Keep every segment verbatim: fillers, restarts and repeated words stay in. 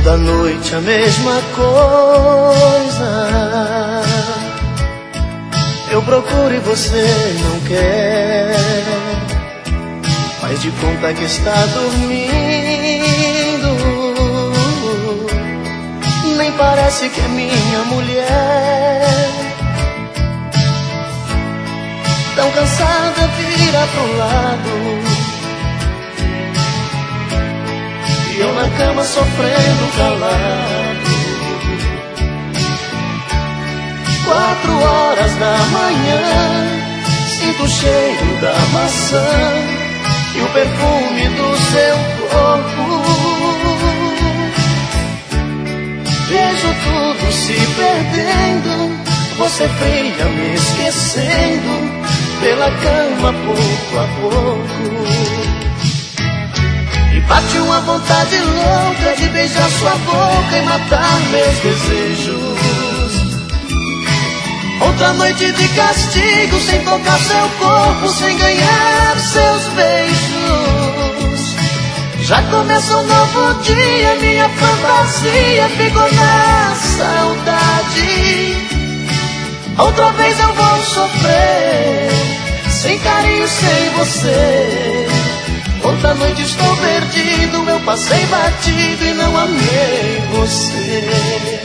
Toda noite a mesma coisa. Eu procuro e você não quer. Faz de conta que está dormindo. Nem parece que é minha mulher. Tão cansada, vira pro lado. E eu na cama sofrendo calado. Quatro horas da manhã, sinto o cheiro da maçã e o perfume do seu corpo. Vejo tudo se perdendo, você fria me esquecendo, pela cama pouco a pouco. E bate uma vontade louca de beijar sua boca e matar meus desejos. Outra noite de castigo, sem tocar seu corpo, sem ganhar seus beijos. Já começa um novo dia, minha fantasia ficou na saudade. Outra vez eu vou sofrer, sem carinho, sem você. Outra noite estou perdido, eu passei batido e não amei você.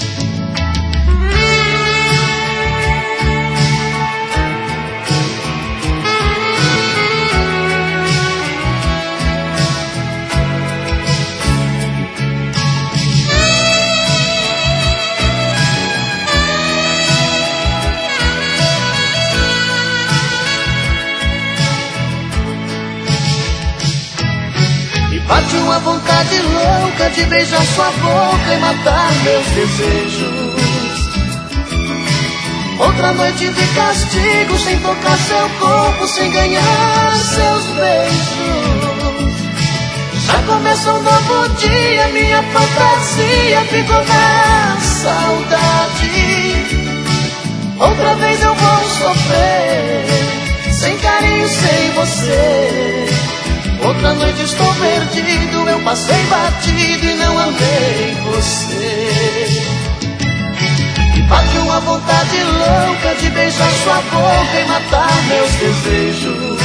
Bate uma vontade louca de beijar sua boca e matar meus desejos. Outra noite de castigo, sem tocar seu corpo, sem ganhar seus beijos. Já começa um novo dia, minha fantasia ficou na saudade. Outra vez eu vou sofrer, sem carinho, sem você. Outra noite estou perdido, eu passei batido e não amei você. E bate uma vontade louca de beijar sua boca e matar meus desejos.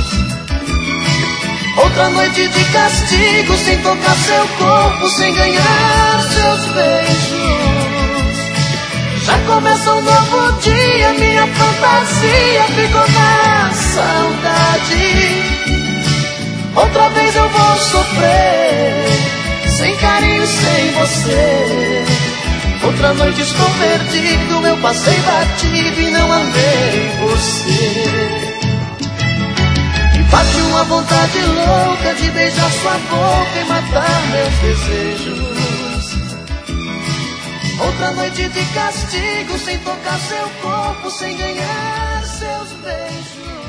Outra noite de castigo, sem tocar seu corpo, sem ganhar seus beijos. Já começa um novo dia, minha fantasia ficou na saudade. Outra vez eu vou sofrer, sem carinho, sem você. Outra noite estou perdido, eu passei batido e não amei você. E bate uma vontade louca de beijar sua boca e matar meus desejos. Outra noite de castigo, sem tocar seu corpo, sem ganhar seus beijos.